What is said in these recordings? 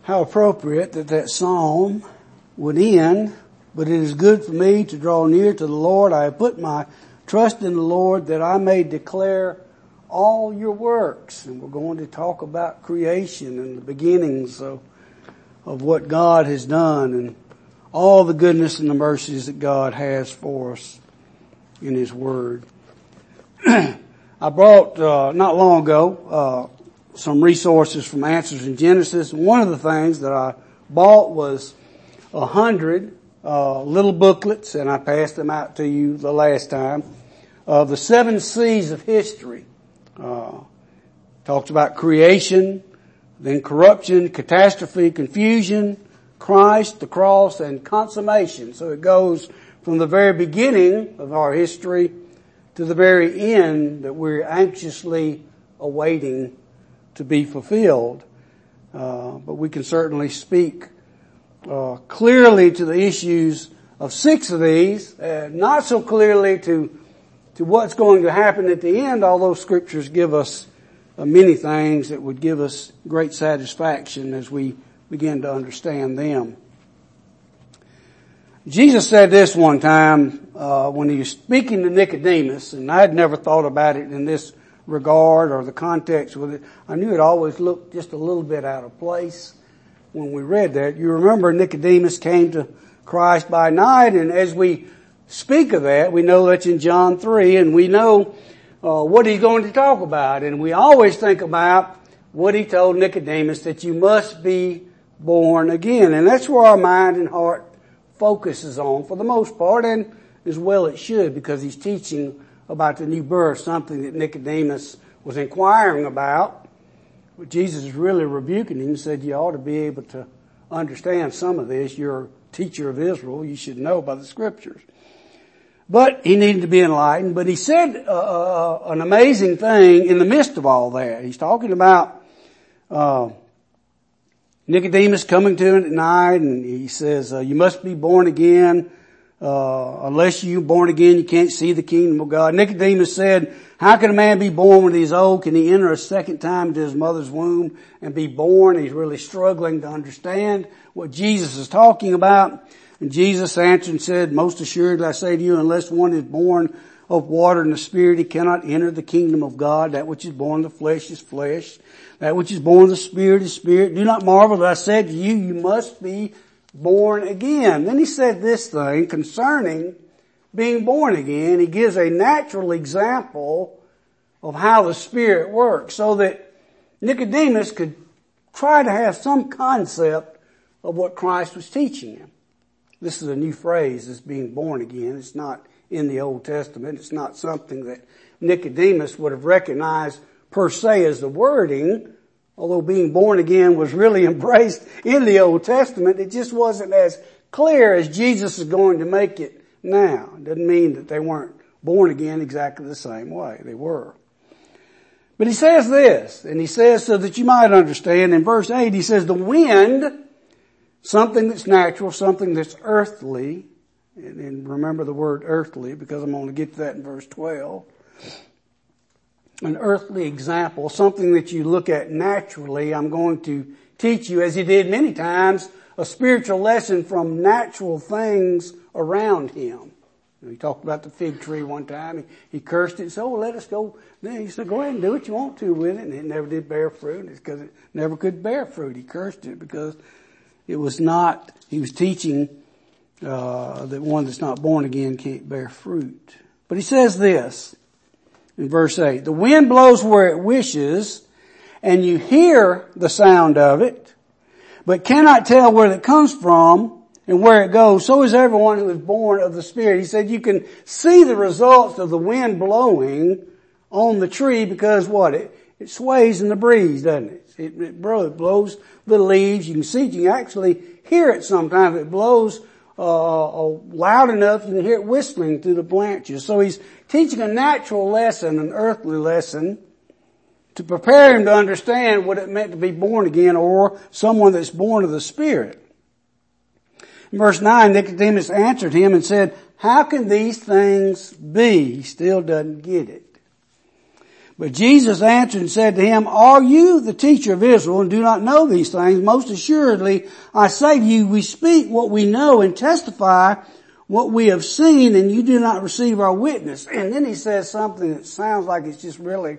How appropriate that psalm would end, but it is good for me to draw near to the Lord. I have put my trust in the Lord that I may declare all your works. And we're going to talk about creation and the beginnings of what God has done and all the goodness and the mercies that God has for us in His Word. I brought, not long ago, some resources from Answers in Genesis. One of the things that I bought was 100 little booklets, and I passed them out to you the last time, of the 7 C's of history. Talks about creation, then corruption, catastrophe, confusion, Christ, the cross, and consummation. So it goes from the very beginning of our history to the very end that we're anxiously awaiting to be fulfilled. But we can certainly speak clearly to the issues of 6 of these, not so clearly to what's going to happen at the end, although scriptures give us many things that would give us great satisfaction as we begin to understand them. Jesus said this one time when he was speaking to Nicodemus, and I had never thought about it in this regard or the context with it. I knew it always looked just a little bit out of place when we read that. You remember Nicodemus came to Christ by night, and as we speak of that, we know that's in John 3, and we know what he's going to talk about. And we always think about what he told Nicodemus, that you must be born again. And that's where our mind and heart focuses on for the most part, and as well it should, because he's teaching about the new birth, something that Nicodemus was inquiring about. But Jesus is really rebuking him and said, you ought to be able to understand some of this. You're a teacher of Israel. You should know by the scriptures. But he needed to be enlightened. But he said an amazing thing in the midst of all that. He's talking about Nicodemus coming to him at night, and he says, you must be born again. Unless you're born again, you can't see the kingdom of God. Nicodemus said, how can a man be born when he's old? Can he enter a second time into his mother's womb and be born? He's really struggling to understand what Jesus is talking about. And Jesus answered and said, most assuredly I say to you, unless one is born of water and the Spirit, he cannot enter the kingdom of God. That which is born of the flesh is flesh. That which is born of the Spirit is spirit. Do not marvel that I said to you, you must be born again. Then he said this thing concerning being born again. He gives a natural example of how the Spirit works so that Nicodemus could try to have some concept of what Christ was teaching him. This is a new phrase, is being born again. It's not in the Old Testament. It's not something that Nicodemus would have recognized per se as the wording. Although being born again was really embraced in the Old Testament, it just wasn't as clear as Jesus is going to make it now. It doesn't mean that they weren't born again exactly the same way. They were. But he says this, and he says so that you might understand, in verse 8 he says the wind, something that's natural, something that's earthly, and remember the word earthly because I'm going to get to that in verse 12. An earthly example, something that you look at naturally. I'm going to teach you, as he did many times, a spiritual lesson from natural things around him. He talked about the fig tree one time. He cursed it and said, oh, let us go. Then he said, go ahead and do what you want to with it. And it never did bear fruit. It's because it never could bear fruit. He cursed it because it was not, he was teaching that one that's not born again can't bear fruit. But he says this in verse 8, the wind blows where it wishes, and you hear the sound of it, but cannot tell where it comes from and where it goes. So is everyone who is born of the Spirit. He said you can see the results of the wind blowing on the tree because what? It sways in the breeze, doesn't it? It blows the leaves. You can see it. You can actually hear it sometimes. It blows loud enough you can hear it whistling through the branches. So he's teaching a natural lesson, an earthly lesson, to prepare him to understand what it meant to be born again, or someone that's born of the Spirit. In verse 9, Nicodemus answered him and said, how can these things be? He still doesn't get it. But Jesus answered and said to him, are you the teacher of Israel and do not know these things? Most assuredly, I say to you, we speak what we know and testify what we have seen, and you do not receive our witness. And then he says something that sounds like it's just really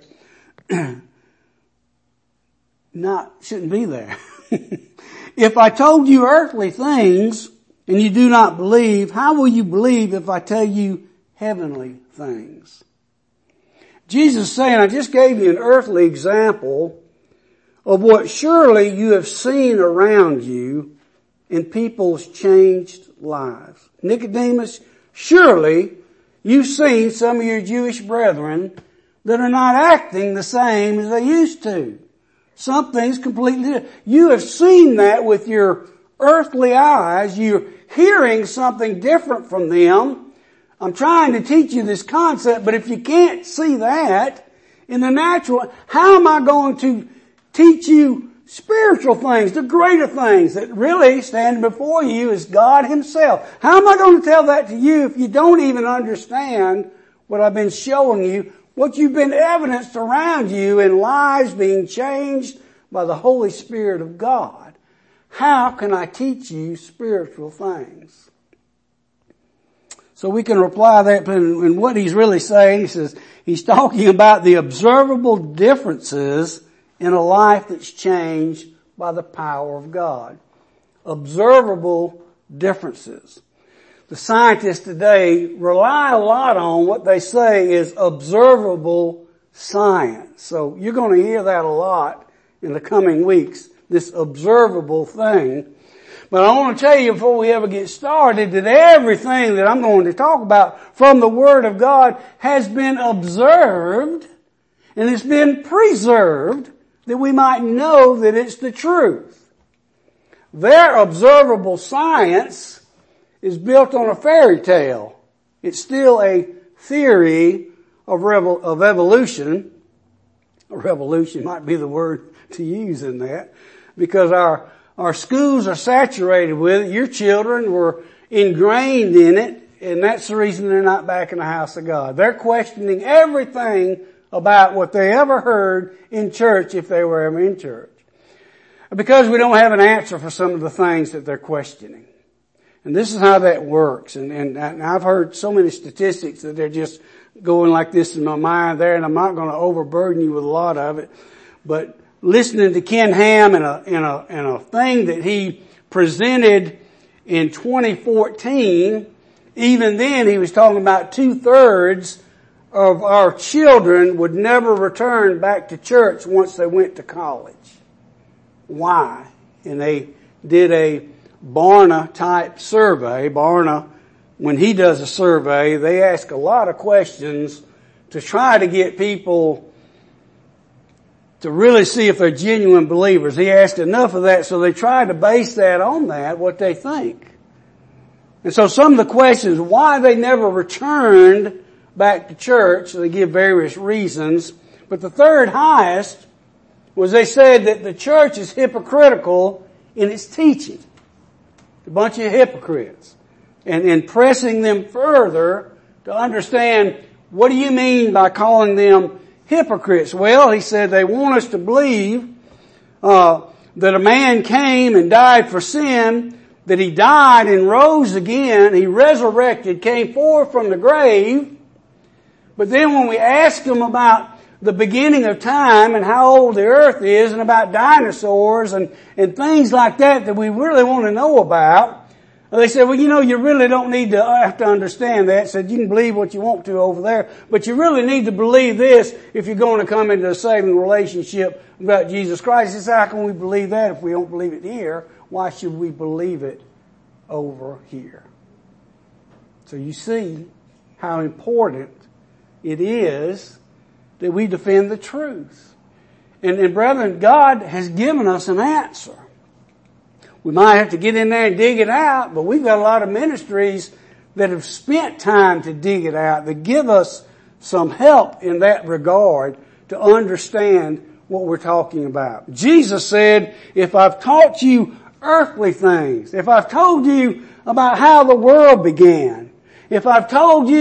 shouldn't be there. If I told you earthly things and you do not believe, how will you believe if I tell you heavenly things? Jesus is saying, I just gave you an earthly example of what surely you have seen around you in people's changed lives. Nicodemus, surely you've seen some of your Jewish brethren that are not acting the same as they used to. Something's completely different. You have seen that with your earthly eyes. You're hearing something different from them. I'm trying to teach you this concept, but if you can't see that in the natural, how am I going to teach you spiritual things, the greater things that really stand before you is God Himself? How am I going to tell that to you if you don't even understand what I've been showing you, what you've been evidenced around you in lives being changed by the Holy Spirit of God? How can I teach you spiritual things? So we can reply that, and what he's really saying, he says, he's talking about the observable differences in a life that's changed by the power of God. Observable differences. The scientists today rely a lot on what they say is observable science. So you're going to hear that a lot in the coming weeks, this observable thing. But I want to tell you before we ever get started that everything that I'm going to talk about from the Word of God has been observed and it's been preserved that we might know that it's the truth. Their observable science is built on a fairy tale. It's still a theory of evolution. Revolution might be the word to use in that, because our schools are saturated with it. Your children were ingrained in it, and that's the reason they're not back in the house of God. They're questioning everything about what they ever heard in church if they were ever in church. Because we don't have an answer for some of the things that they're questioning. And this is how that works. And I've heard so many statistics that they're just going like this in my mind there, and I'm not going to overburden you with a lot of it. But listening to Ken Ham in a thing that he presented in 2014, even then he was talking about 2/3 of our children would never return back to church once they went to college. Why? And they did a Barna type survey. Barna, when he does a survey, they ask a lot of questions to try to get people to really see if they're genuine believers. He asked enough of that, so they try to base that on that, what they think. And so some of the questions, why they never returned back to church, they give various reasons. But the third highest was they said that the church is hypocritical in its teaching. A bunch of hypocrites. And pressing them further to understand, what do you mean by calling them hypocrites? Well, he said they want us to believe that a man came and died for sin, that he died and rose again, he resurrected, came forth from the grave. But then when we ask them about the beginning of time and how old the earth is and about dinosaurs and things like that we really want to know about, they said, well, you really don't need to have to understand that. Said, you can believe what you want to over there, but you really need to believe this if you're going to come into a saving relationship about Jesus Christ. He said, how can we believe that if we don't believe it here? Why should we believe it over here? So you see how important it is that we defend the truth. And brethren, God has given us an answer. We might have to get in there and dig it out, but we've got a lot of ministries that have spent time to dig it out, that give us some help in that regard to understand what we're talking about. Jesus said, if I've taught you earthly things, if I've told you about how the world began, if I've told you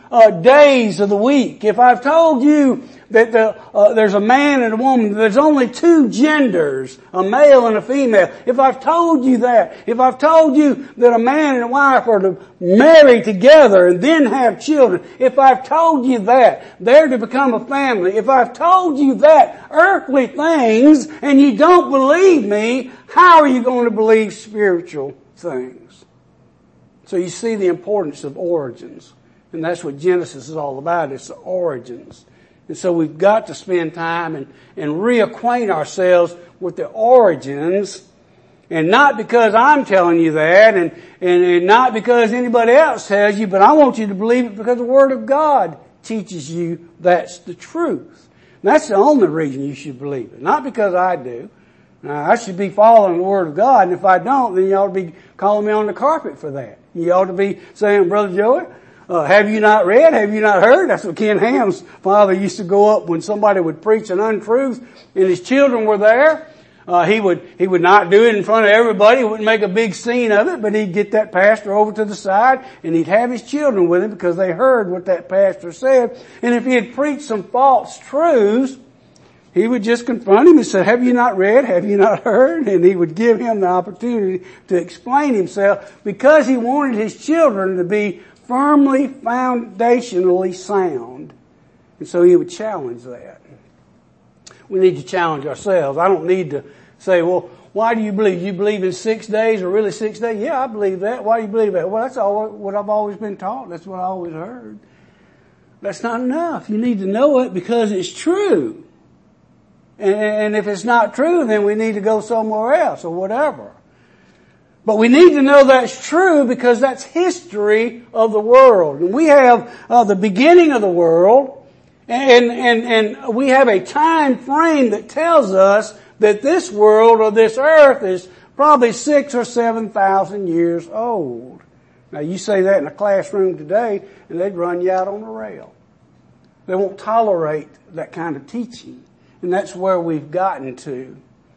days of the week, if I've told you that there's a man and a woman, there's only two genders, a male and a female, if I've told you that, if I've told you that a man and a wife are to marry together and then have children, if I've told you that, they're to become a family, if I've told you that earthly things and you don't believe me, how are you going to believe spiritual things? So you see the importance of origins. And that's what Genesis is all about. It's the origins. And so we've got to spend time and reacquaint ourselves with the origins. And not because I'm telling you that and not because anybody else tells you, but I want you to believe it because the Word of God teaches you that's the truth. And that's the only reason you should believe it. Not because I do. I should be following the Word of God, and if I don't, then you ought to be calling me on the carpet for that. You ought to be saying, Brother Joey, have you not read? Have you not heard? That's what Ken Ham's father used to go up when somebody would preach an untruth and his children were there. He would not do it in front of everybody. He wouldn't make a big scene of it, but he'd get that pastor over to the side and he'd have his children with him because they heard what that pastor said. And if he had preached some false truths, he would just confront him and say, have you not read? Have you not heard? And he would give him the opportunity to explain himself because he wanted his children to be firmly, foundationally sound. And so he would challenge that. We need to challenge ourselves. I don't need to say, well, why do you believe? You believe in 6 days or really 6 days? Yeah, I believe that. Why do you believe that? Well, that's all what I've always been taught. That's what I always heard. That's not enough. You need to know it because it's true. And if it's not true, then we need to go somewhere else or whatever. But we need to know that's true because that's history of the world. And we have the beginning of the world, and we have a time frame that tells us that this world or this earth is probably 6,000 or 7,000 years old. Now you say that in a classroom today, and they'd run you out on the rail. They won't tolerate that kind of teaching. And that's where we've gotten to.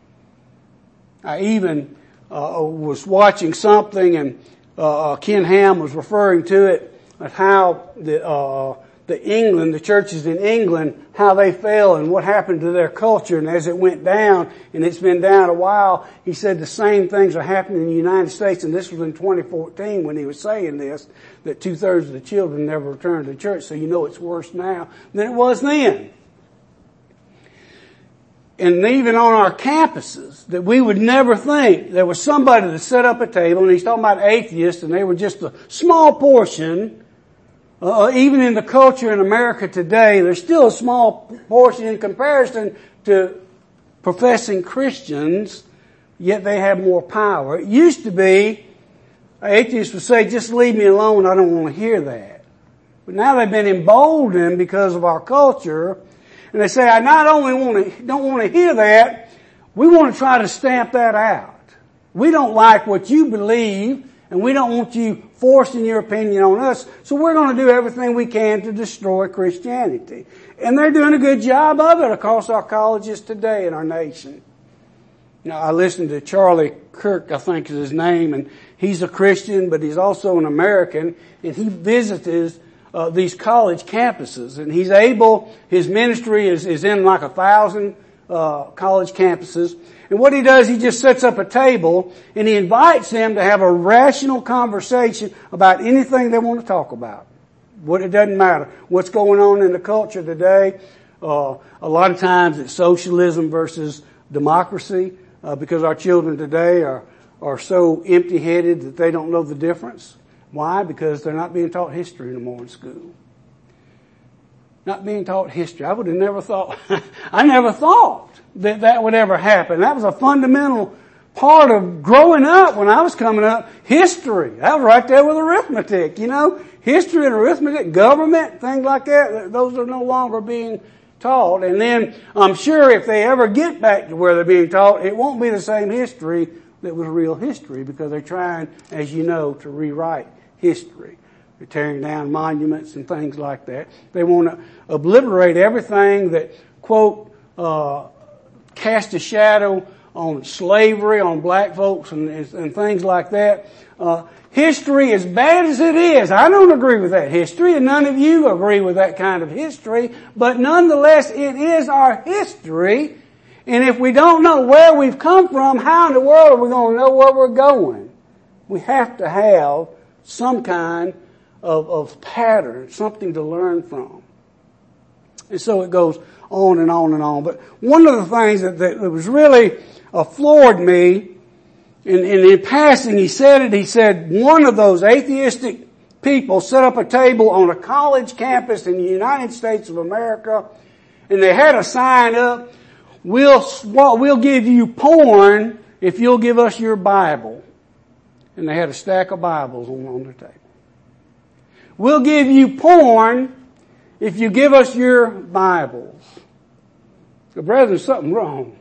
I even was watching something, and Ken Ham was referring to it, of how the churches in England, how they fell and what happened to their culture. And as it went down, and it's been down a while, he said the same things are happening in the United States. And this was in 2014 when he was saying this, that 2/3 of the children never returned to church. So you know it's worse now than it was then. And even on our campuses, that we would never think there was somebody that set up a table, and he's talking about atheists, and they were just a small portion. Even in the culture in America today, there's still a small portion in comparison to professing Christians, yet they have more power. It used to be, atheists would say, just leave me alone, I don't want to hear that. But now they've been emboldened because of our culture. And they say, I not only don't want to hear that, we want to try to stamp that out. We don't like what you believe, and we don't want you forcing your opinion on us, so we're going to do everything we can to destroy Christianity. And they're doing a good job of it across our colleges today in our nation. Now, I listened to Charlie Kirk, I think is his name, and he's a Christian, but he's also an American, and he visits these college campuses, and he's able, his ministry is in like 1,000 college campuses, and what he does, he just sets up a table and he invites them to have a rational conversation about anything they want to talk about. It doesn't matter what's going on in the culture today. A lot of times it's socialism versus democracy, because our children today are so empty-headed that they don't know the difference. Why? Because they're not being taught history anymore in school. Not being taught history. I would have never thought, I never thought that would ever happen. That was a fundamental part of growing up when I was coming up. History. That was right there with arithmetic, you know. History and arithmetic, government, things like that, those are no longer being taught. And then I'm sure if they ever get back to where they're being taught, it won't be the same history that was real history, because they're trying, as you know, to rewrite history. They're tearing down monuments and things like that. They want to obliterate everything that, quote, cast a shadow on slavery, on black folks and things like that. History, as bad as it is, I don't agree with that history, and none of you agree with that kind of history, but nonetheless, it is our history, and if we don't know where we've come from, how in the world are we going to know where we're going? We have to have some kind of pattern, something to learn from. And so it goes on and on and on. But one of the things that was really floored me, and in passing he said one of those atheistic people set up a table on a college campus in the United States of America, and they had a sign up, we'll give you porn if you'll give us your Bible. And they had a stack of Bibles on their table. We'll give you porn if you give us your Bibles. So brethren, something's wrong.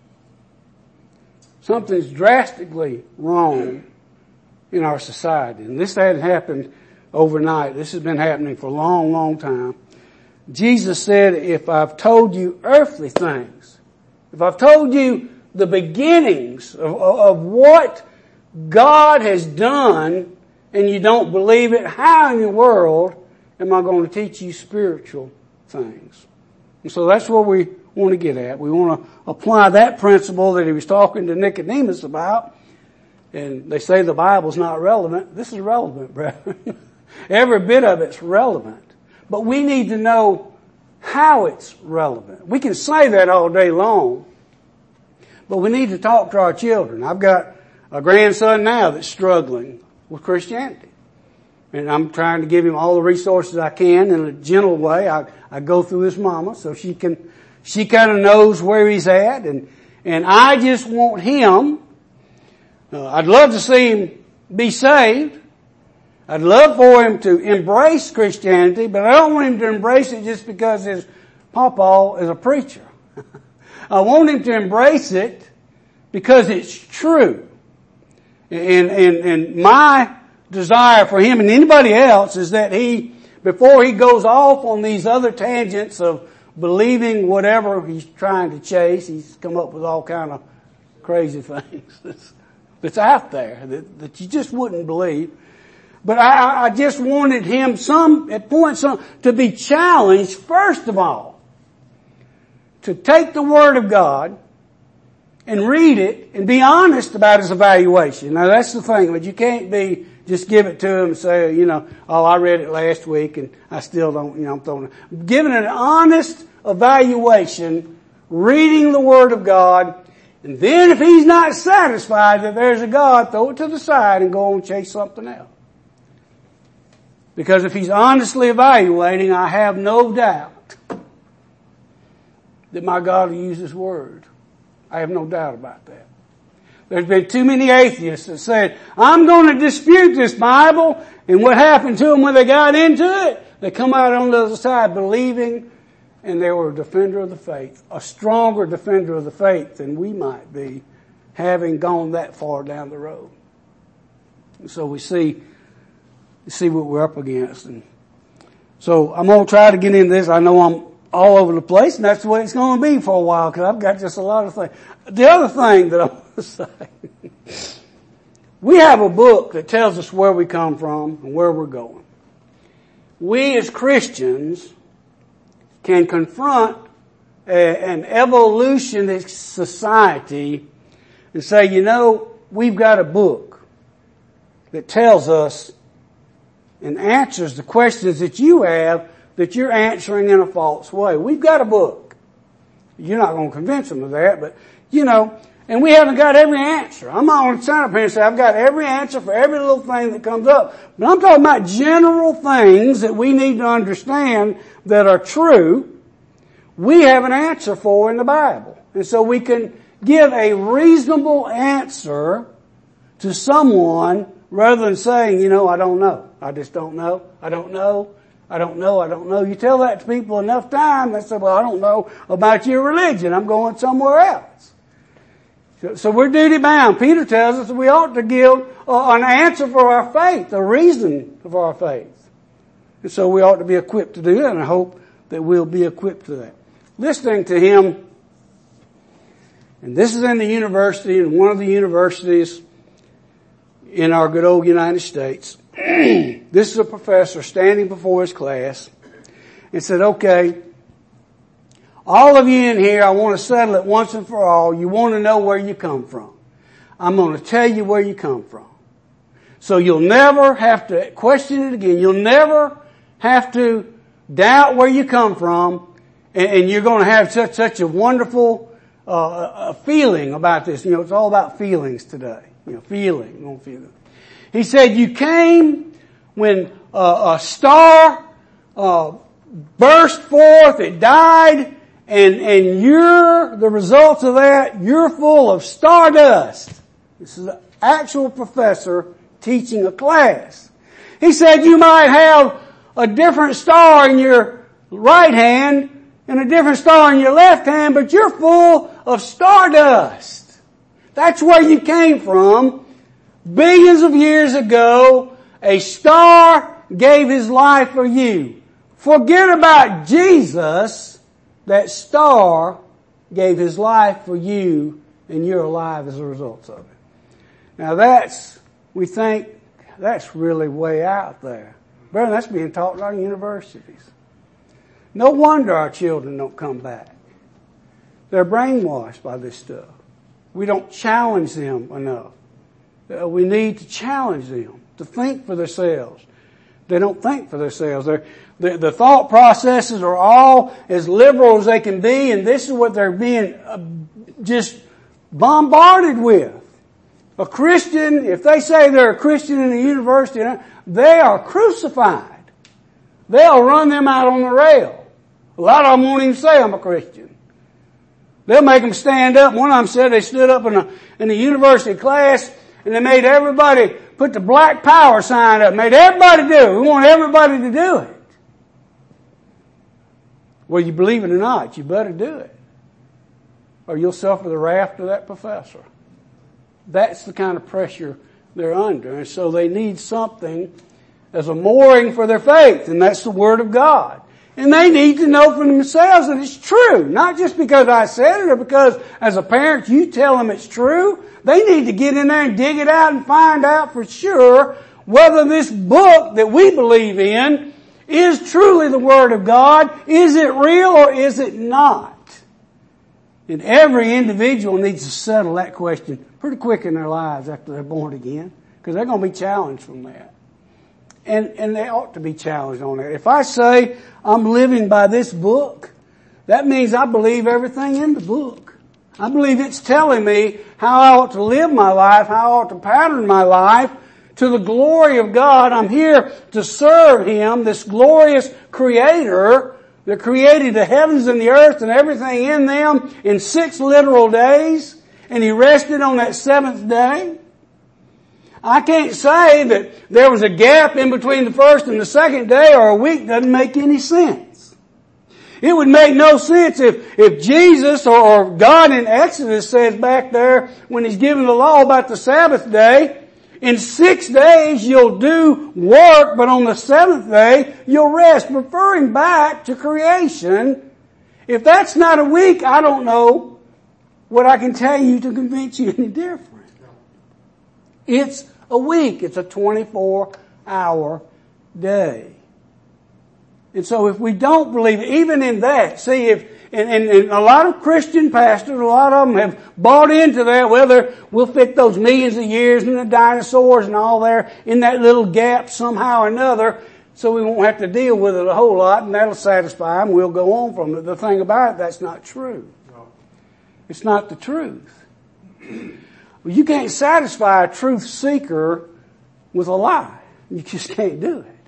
Something's drastically wrong in our society. And this hadn't happened overnight. This has been happening for a long, long time. Jesus said, if I've told you earthly things, if I've told you the beginnings of what God has done and you don't believe it, how in the world am I going to teach you spiritual things? And so that's where we want to get at. We want to apply that principle that he was talking to Nicodemus about. And they say the Bible's not relevant. This is relevant, brethren. Every bit of it's relevant. But we need to know how it's relevant. We can say that all day long, but we need to talk to our children. I've got a grandson now that's struggling with Christianity. And I'm trying to give him all the resources I can in a gentle way. I go through his mama so she kind of knows where he's at, and I just want him, I'd love to see him be saved. I'd love for him to embrace Christianity, but I don't want him to embrace it just because his papa is a preacher. I want him to embrace it because it's true. And my desire for him and anybody else is that before he goes off on these other tangents of believing whatever he's trying to chase, he's come up with all kind of crazy things that's out there that you just wouldn't believe. But I just wanted him at points to be challenged, first of all, to take the Word of God and read it and be honest about his evaluation. Now that's the thing, but you can't just give it to him and say, I read it last week and I still don't, I'm throwing it. Giving an honest evaluation, reading the Word of God, and then if he's not satisfied that there's a God, throw it to the side and go on and chase something else. Because if he's honestly evaluating, I have no doubt that my God will use his Word. I have no doubt about that. There's been too many atheists that said, I'm going to dispute this Bible, and what happened to them when they got into it? They come out on the other side believing, and they were a defender of the faith, a stronger defender of the faith than we might be, having gone that far down the road. And so we see what we're up against. And so I'm going to try to get into this. I know I'm all over the place, and that's the way it's going to be for a while, because I've got just a lot of things. The other thing that I want to say, we have a book that tells us where we come from and where we're going. We as Christians can confront an evolutionist society and say, we've got a book that tells us and answers the questions that you have that you're answering in a false way. We've got a book. You're not going to convince them of that, but, and we haven't got every answer. I'm not going to stand up here and say I've got every answer for every little thing that comes up. But I'm talking about general things that we need to understand that are true. We have an answer for in the Bible. And so we can give a reasonable answer to someone rather than saying, I don't know. I just don't know. I don't know. I don't know. I don't know. You tell that to people enough time, they say, well, I don't know about your religion. I'm going somewhere else. So we're duty bound. Peter tells us that we ought to give an answer for our faith, a reason for our faith. And so we ought to be equipped to do that, and I hope that we'll be equipped to that. Listening to him And this is in the university, in one of the universities in our good old United States. This is a professor standing before his class and said, okay, all of you in here, I want to settle it once and for all. You want to know where you come from. I'm going to tell you where you come from. So you'll never have to question it again. You'll never have to doubt where you come from. And you're going to have such a wonderful feeling about this. You know, it's all about feelings today. You know, feeling. He said, you came when a star burst forth, it died, and you're the results of that, you're full of stardust. This is an actual professor teaching a class. He said you might have a different star in your right hand and a different star in your left hand, but you're full of stardust. That's where you came from. Billions of years ago, a star gave his life for you. Forget about Jesus. That star gave his life for you, and you're alive as a result of it. Now we think that's really way out there. Brother, that's being taught in our universities. No wonder our children don't come back. They're brainwashed by this stuff. We don't challenge them enough. We need to challenge them to think for themselves. They don't think for themselves. The thought processes are all as liberal as they can be, and this is what they're being just bombarded with. A Christian, if they say they're a Christian in a university, they are crucified. They'll run them out on the rail. A lot of them won't even say I'm a Christian. They'll make them stand up. One of them said they stood up in a university class and they made everybody put the black power sign up. Made everybody do it. We want everybody to do it. Whether you believe it or not, you better do it. Or you'll suffer the wrath of that professor. That's the kind of pressure they're under. And so they need something as a mooring for their faith. And that's the Word of God. And they need to know for themselves that it's true. Not just because I said it or because as a parent you tell them it's true. They need to get in there and dig it out and find out for sure whether this book that we believe in is truly the Word of God. Is it real or is it not? And every individual needs to settle that question pretty quick in their lives after they're born again, because they're going to be challenged from that. And they ought to be challenged on that. If I say I'm living by this book, that means I believe everything in the book. I believe it's telling me how I ought to live my life, how I ought to pattern my life to the glory of God. I'm here to serve Him, this glorious Creator that created the heavens and the earth and everything in them in 6 literal days, and He rested on that 7th day. I can't say that there was a gap in between the first and the second day or a week. Doesn't make any sense. It would make no sense if Jesus or God in Exodus says back there when He's giving the law about the Sabbath day, in 6 days you'll do work, but on the 7th day you'll rest, referring back to creation. If that's not a week, I don't know what I can tell you to convince you any different. It's a week. It's a 24-hour day. And so if we don't believe, even in that, see and a lot of Christian pastors, a lot of them have bought into that, whether we'll fit those millions of years and the dinosaurs and all there in that little gap somehow or another, so we won't have to deal with it a whole lot, and that'll satisfy them. We'll go on from it. The thing about it, that's not true. No. It's not the truth. Well, you can't satisfy a truth seeker with a lie. You just can't do it.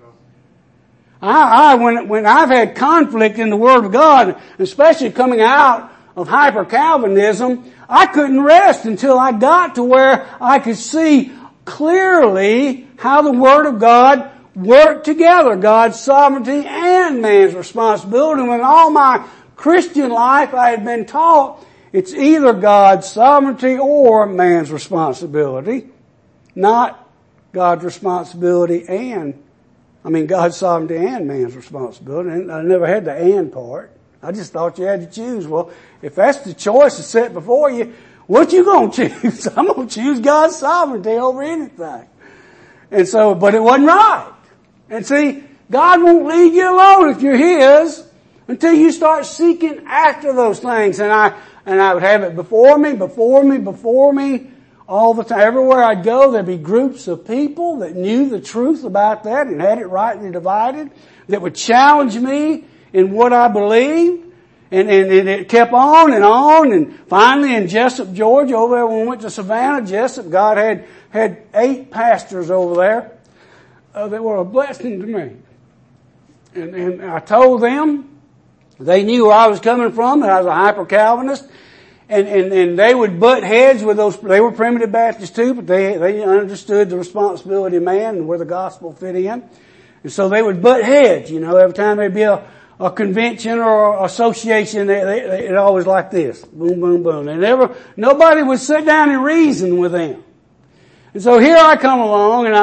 When I've had conflict in the Word of God, especially coming out of hyper-Calvinism, I couldn't rest until I got to where I could see clearly how the Word of God worked together, God's sovereignty and man's responsibility. And in all my Christian life, I had been taught it's either God's sovereignty or man's responsibility, not God's responsibility God's sovereignty and man's responsibility. And I never had the and part. I just thought you had to choose. Well, if that's the choice that's set before you, what you gonna choose? I'm gonna choose God's sovereignty over anything. And so, but it wasn't right. And see, God won't leave you alone if you're His until you start seeking after those things. And I would have it before me all the time. Everywhere I'd go, there'd be groups of people that knew the truth about that and had it rightly divided, that would challenge me in what I believed. And it kept on. And finally in Jessup, Georgia, over there when we went to Savannah, Jessup, God had 8 pastors over there, that were a blessing to me. And I told them, they knew where I was coming from, that I was a hyper-Calvinist. And they would butt heads with those, they were primitive Baptists too, but they understood the responsibility of man and where the gospel fit in. And so they would butt heads, every time there'd be a convention or association, it always like this. Boom, boom, boom. Nobody would sit down and reason with them. And so here I come along and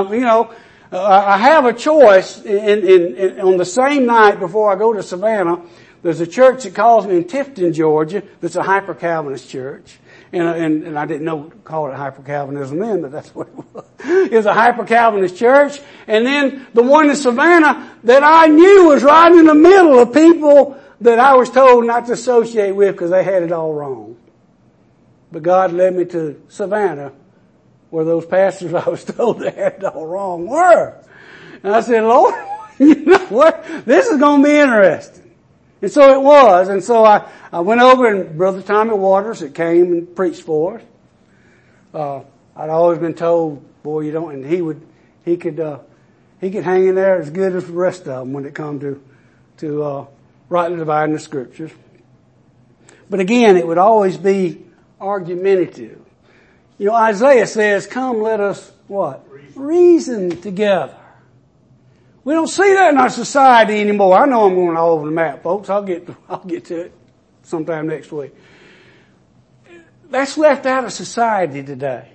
I have a choice on the same night before I go to Savannah. There's a church that calls me in Tifton, Georgia, that's a hyper-Calvinist church. And I didn't call it hyper-Calvinism then, but that's what it was. It was a hyper-Calvinist church. And then the one in Savannah that I knew was right in the middle of people that I was told not to associate with because they had it all wrong. But God led me to Savannah, where those pastors I was told they had it all wrong were. And I said, Lord, you know what? This is going to be interesting. And so it was. And so I went over and Brother Tommy Waters that came and preached for us. I'd always been told, boy, you don't, and he could hang in there as good as the rest of them when it come to rightly dividing the scriptures. But again, it would always be argumentative. Isaiah says, come let us what? Reason together. We don't see that in our society anymore. I know I'm going all over the map, folks. I'll get to it sometime next week. That's left out of society today.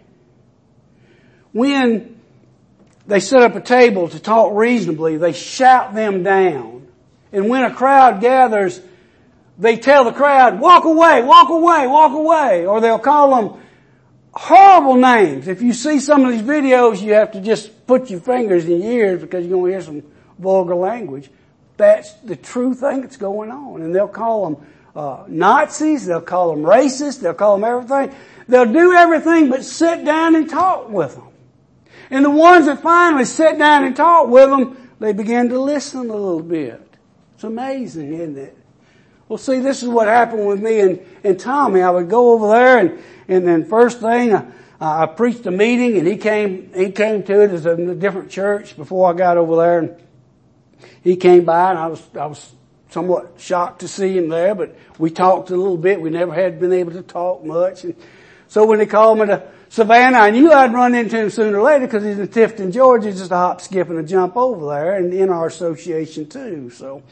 When they set up a table to talk reasonably, they shout them down. And when a crowd gathers, they tell the crowd, walk away, walk away, walk away. Or they'll call them horrible names. If you see some of these videos, you have to just put your fingers in your ears because you're going to hear some vulgar language. That's the true thing that's going on. And they'll call them Nazis, they'll call them racist, they'll call them everything. They'll do everything but sit down and talk with them. And the ones that finally sit down and talk with them, they begin to listen a little bit. It's amazing, isn't it? Well, see, this is what happened with me and Tommy. I would go over there and then first thing, I preached a meeting and he came to it as a different church before I got over there. And he came by and I was somewhat shocked to see him there, but we talked a little bit. We never had been able to talk much. And so when he called me to Savannah, I knew I'd run into him sooner or later because he's in Tifton, Georgia, just a hop, skip, and a jump over there and in our association too. So,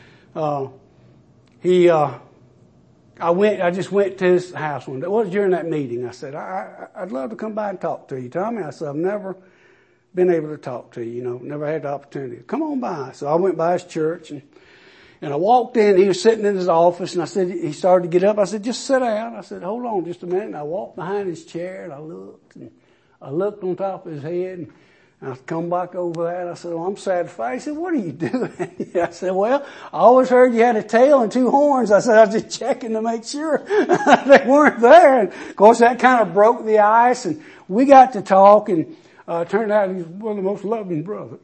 I just went to his house one day. It was during that meeting. I said, I'd love to come by and talk to you, Tommy. I said, I've never been able to talk to you, never had the opportunity. Come on by. So I went by his church and I walked in. He was sitting in his office and I said, he started to get up. I said, just sit down. I said, hold on just a minute. And I walked behind his chair and I looked on top of his head and I come back over there and I said, well, I'm satisfied. He said, what are you doing? I said, well, I always heard you had a tail and 2 horns. I said, I was just checking to make sure they weren't there. And of course that kind of broke the ice and we got to talk and turned out he's one of the most loving brothers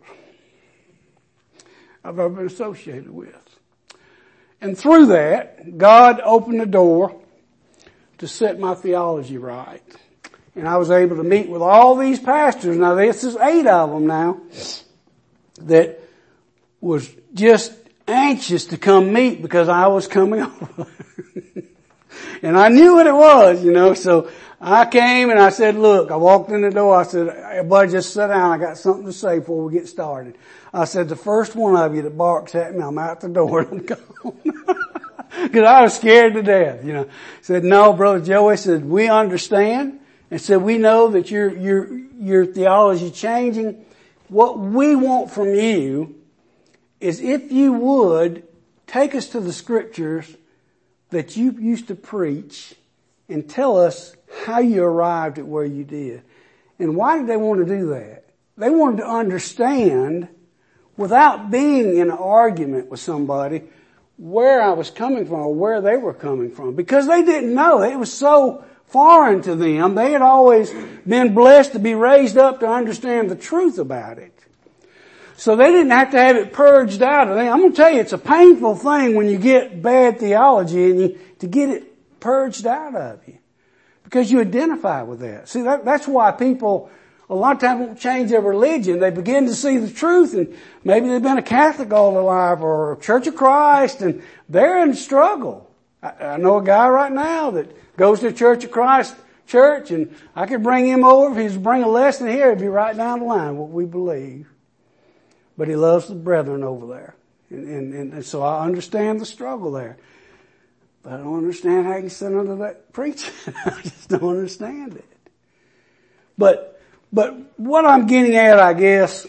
I've ever been associated with. And through that, God opened the door to set my theology right. And I was able to meet with all these pastors. Now this is 8 of them now that was just anxious to come meet because I was coming over. And I knew what it was, so I came and I said, look, I walked in the door. I said, everybody just sit down. I got something to say before we get started. I said, the first one of you that barks at me, I'm out the door and I'm gone. Because I was scared to death, Said, no, Brother Joey, said, we understand. And said, we know that your theology is changing. What we want from you is if you would take us to the scriptures that you used to preach and tell us how you arrived at where you did. And why did they want to do that? They wanted to understand, without being in an argument with somebody, where I was coming from or where they were coming from. Because they didn't know. It was so foreign to them. They had always been blessed to be raised up to understand the truth about it. So they didn't have to have it purged out of them. I'm going to tell you, it's a painful thing when you get bad theology and to get it purged out of you. Because you identify with that. See, that's why people a lot of times won't change their religion. They begin to see the truth, and maybe they've been a Catholic all their life or Church of Christ, and they're in struggle. I know a guy right now that goes to Church of Christ church, and I could bring him over. If he was to bring a lesson here, it'd be right down the line what we believe. But he loves the brethren over there. And so I understand the struggle there. But I don't understand how you can sit under that preaching. I just don't understand it. But what I'm getting at, I guess,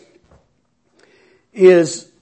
is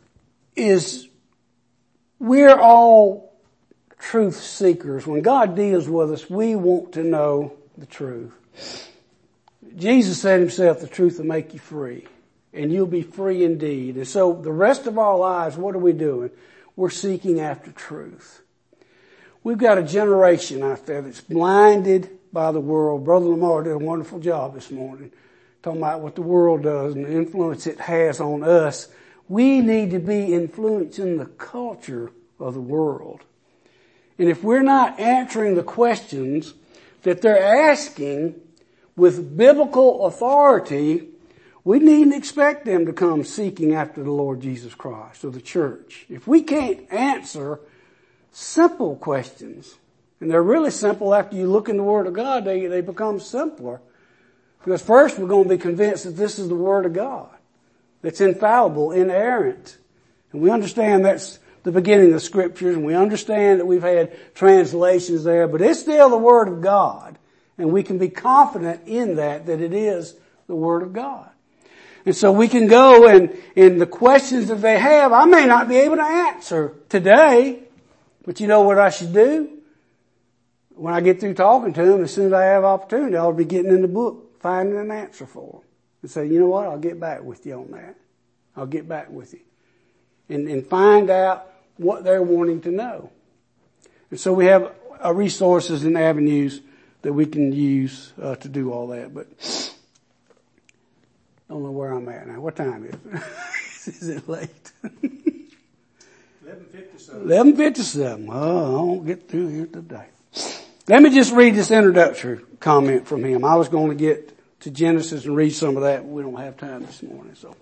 we're all truth seekers. When God deals with us, we want to know the truth. Jesus said himself, the truth will make you free. And you'll be free indeed. And so the rest of our lives, what are we doing? We're seeking after truth. We've got a generation out there that's blinded by the world. Brother Lamar did a wonderful job this morning talking about what the world does and the influence it has on us. We need to be influencing the culture of the world. And if we're not answering the questions that they're asking with biblical authority, we needn't expect them to come seeking after the Lord Jesus Christ or the church. If we can't answer simple questions, and they're really simple after you look in the Word of God, they become simpler. Because first we're going to be convinced that this is the Word of God. That's infallible, inerrant. And we understand that's the beginning of the Scriptures, and we understand that we've had translations there, but it's still the Word of God. And we can be confident in that it is the Word of God. And so we can go and the questions that they have, I may not be able to answer today, but you know what I should do? When I get through talking to them, as soon as I have opportunity, I'll be getting in the book, finding an answer for them. And say, you know what? I'll get back with you on that. I'll get back with you. And find out what they're wanting to know. And so we have resources and avenues that we can use to do all that. But I don't know where I'm at now. What time is it? Is it late? 11:57. 11:57. Oh, I won't get through here today. Let me just read this introductory comment from him. I was going to get to Genesis and read some of that, but we don't have time this morning. So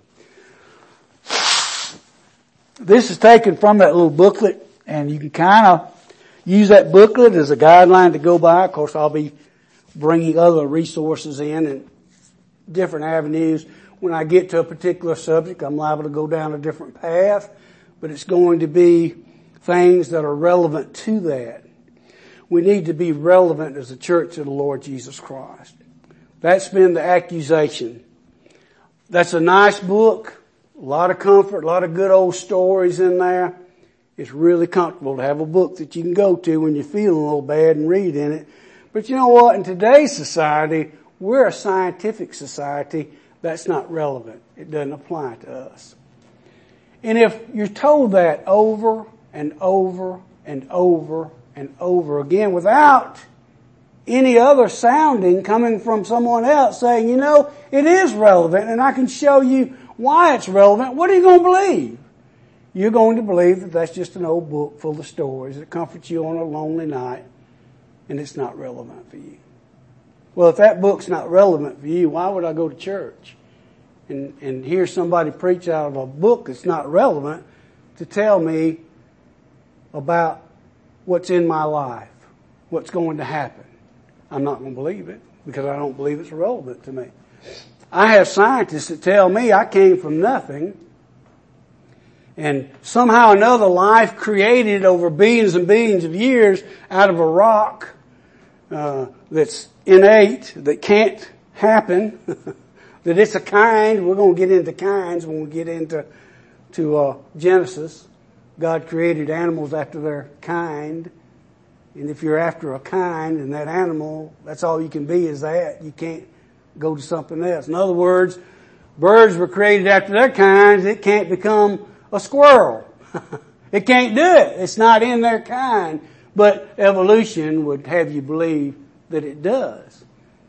this is taken from that little booklet, and you can kind of use that booklet as a guideline to go by. Of course, I'll be bringing other resources in and different avenues. When I get to a particular subject, I'm liable to go down a different path, but it's going to be things that are relevant to that. We need to be relevant as a church of the Lord Jesus Christ. That's been the accusation. That's a nice book, a lot of comfort, a lot of good old stories in there. It's really comfortable to have a book that you can go to when you're feeling a little bad and read in it. But you know what? In today's society, we're a scientific society. That's not relevant. It doesn't apply to us. And if you're told that over and over and over and over again without any other sounding coming from someone else saying, you know, it is relevant and I can show you why it's relevant, what are you going to believe? You're going to believe that that's just an old book full of stories that comforts you on a lonely night and it's not relevant for you. Well, if that book's not relevant for you, why would I go to church and hear somebody preach out of a book that's not relevant to tell me about what's in my life, what's going to happen? I'm not going to believe it because I don't believe it's relevant to me. I have scientists that tell me I came from nothing and somehow or another life created over billions and billions of years out of a rock that's innate, that can't happen, that it's a kind. We're going to get into kinds when we get into Genesis. God created animals after their kind. And if you're after a kind and that animal, that's all you can be is that. You can't go to something else. In other words, birds were created after their kinds. It can't become a squirrel. It can't do it. It's not in their kind. But evolution would have you believe that it does.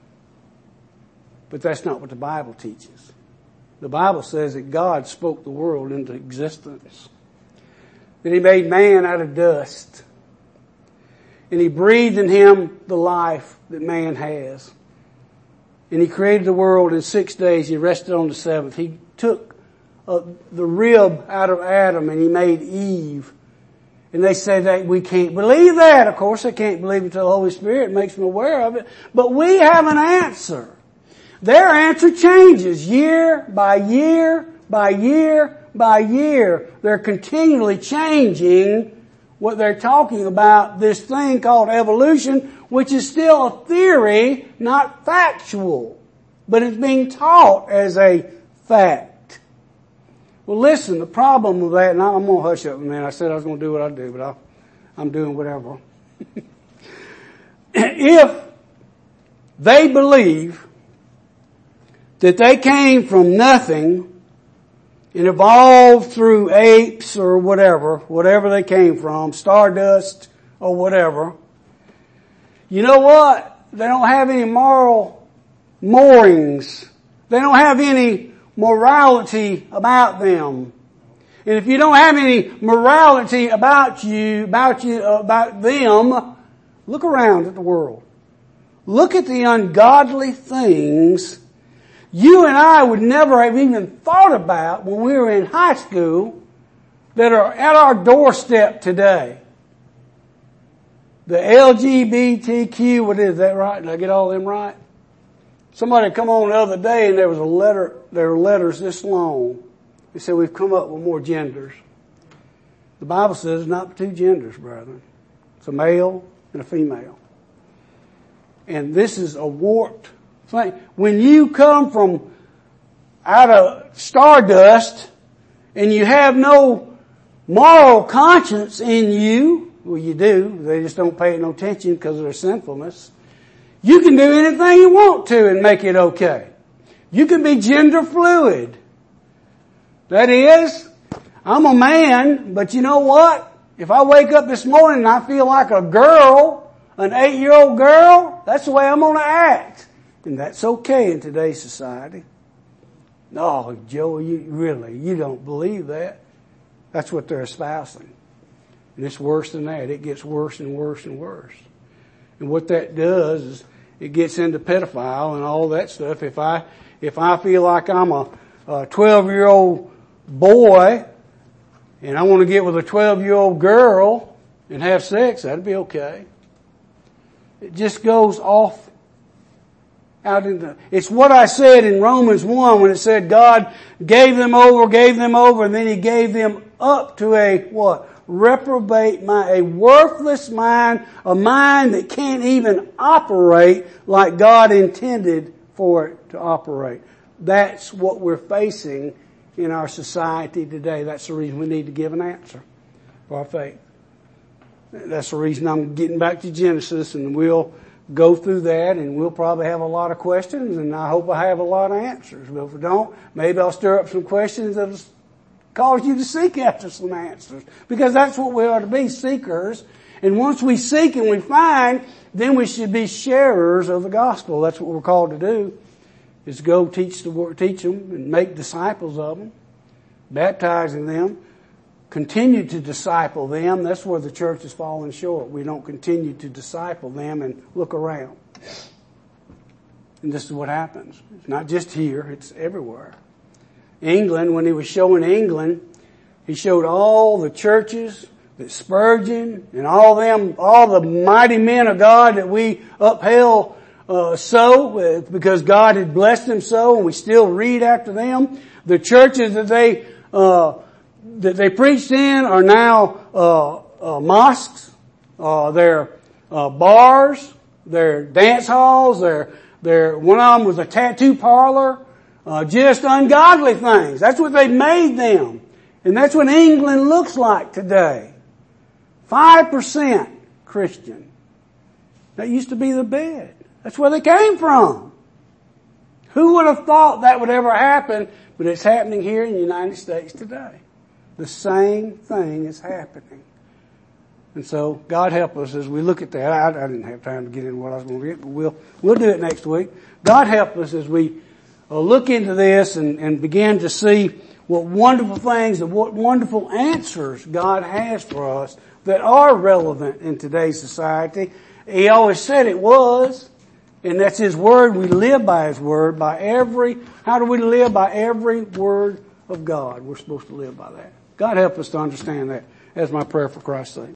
But that's not what the Bible teaches. The Bible says that God spoke the world into existence. That He made man out of dust. And He breathed in him the life that man has. And He created the world in 6 days. He rested on the seventh. He took the rib out of Adam and He made Eve. And they say that we can't believe that. Of course they can't believe it until the Holy Spirit makes them aware of it. But we have an answer. Their answer changes year by year by year by year. They're continually changing what they're talking about, this thing called evolution, which is still a theory, not factual. But it's being taught as a fact. Well, listen, the problem with that, and I'm going to hush up a minute. I said I was going to do what I do, but I'm doing whatever. If they believe that they came from nothing and evolved through apes or whatever they came from, stardust or whatever, you know what? They don't have any moral moorings. They don't have any morality about them. And if you don't have any morality about them, look around at the world. Look at the ungodly things you and I would never have even thought about when we were in high school that are at our doorstep today. The LGBTQ, what is that right? Did I get all of them right? Somebody come on the other day and there were letters this long. They said we've come up with more genders. The Bible says there's not two genders, brethren. It's a male and a female. And this is a warped thing. When you come from out of stardust and you have no moral conscience in you, well you do, they just don't pay no attention because of their sinfulness. You can do anything you want to and make it okay. You can be gender fluid. That is, I'm a man, but you know what? If I wake up this morning and I feel like a girl, an 8-year-old girl, that's the way I'm going to act. And that's okay in today's society. No, Joe, you don't believe that. That's what they're espousing. And it's worse than that. It gets worse and worse and worse. And what that does is it gets into pedophile and all that stuff. If I feel like I'm a 12-year-old boy and I want to get with a 12-year-old girl and have sex, that'd be okay. It just goes off out into, it's what I said in Romans 1 when it said God gave them over, and then He gave them up to a what? Reprobate mind, a worthless mind, a mind that can't even operate like God intended for it to operate. That's what we're facing in our society today. That's the reason we need to give an answer for our faith. That's the reason I'm getting back to Genesis, and we'll go through that, and we'll probably have a lot of questions, and I hope I have a lot of answers. But if we don't, maybe I'll stir up some questions that'll cause you to seek after some answers. Because that's what we are to be, seekers. And once we seek and we find, then we should be sharers of the gospel. That's what we're called to do, is go teach them and make disciples of them, baptizing them, continue to disciple them. That's where the church has fallen short. We don't continue to disciple them and look around. And this is what happens. It's not just here, it's everywhere. England, when he was showing England, he showed all the churches that Spurgeon and all the mighty men of God that we upheld because God had blessed them so, and we still read after them. The churches that they preached in are now mosques, they're bars, they're dance halls, they're one of them was a tattoo parlor, just ungodly things. That's what they made them. And that's what England looks like today. 5% Christian. That used to be the bed. That's where they came from. Who would have thought that would ever happen? But it's happening here in the United States today. The same thing is happening. And so, God help us as we look at that. I didn't have time to get into what I was going to get, but we'll do it next week. God help us as we look into this and begin to see what wonderful things and what wonderful answers God has for us that are relevant in today's society. He always said it was, and that's His Word. We live by His Word. How do we live? By every word of God. We're supposed to live by that. God help us to understand that. That's my prayer for Christ's sake.